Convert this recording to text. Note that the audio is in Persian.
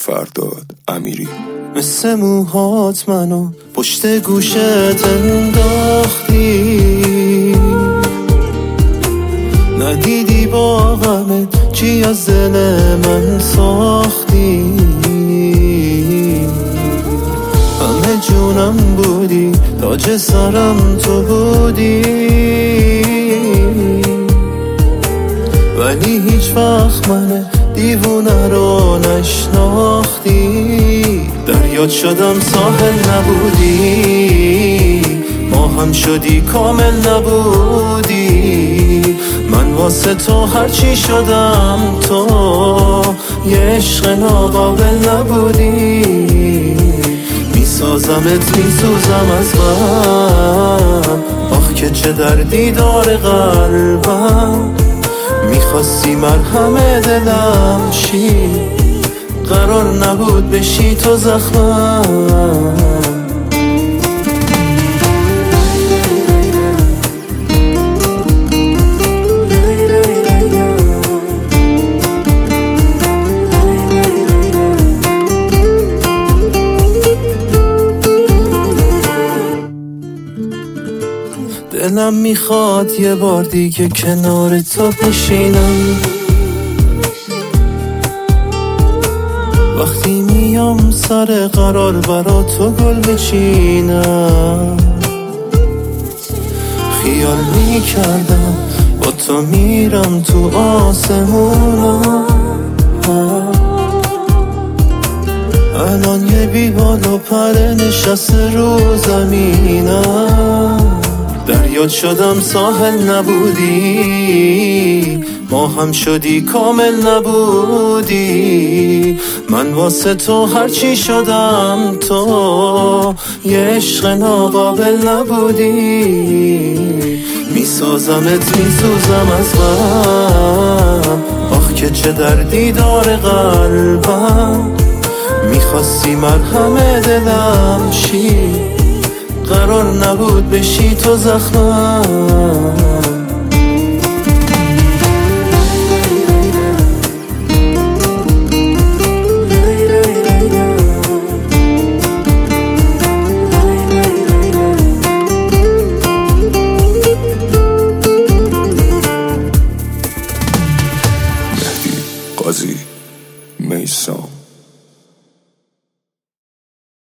فرداد امیری. مثل موهات منو پشت گوشت انداختی، ندیدی با غمت چی از دل من ساختی. همه جونم بودی، تاج سرم تو بودی، ولی هیچ وقت من دیوونه رو نشناختی. دریات شدم ساحل نبودی، ما هم شدی کامل نبودی. من واسه تو هرچی شدم، تو یه عشق ناقابل نبودی. میسازمت میسوزم از غم، آخ که چه دردی داره قلبم. میخواستی مرهم دلم شی، قرار نبود بشی تو زخمم. دلم میخواد یه بار دیگه کنار تو بشینم، وقتی میام سر قرار برا تو گل بچینم. خیال میکردم با تو میرم تو آسمونم، الان یه بیبال و پر نشسته رو زمینم. دریات شدم ساحل نبودی، ما هم شدی کامل نبودی. من واسه تو هرچی شدم، تو یه عشق ناقابل نبودی. میسازمت میسوزم از غم، آخ که چه دردی داره قلبم. میخواستی مرهم دلم شی، قرار نبود بشی تو زخمم.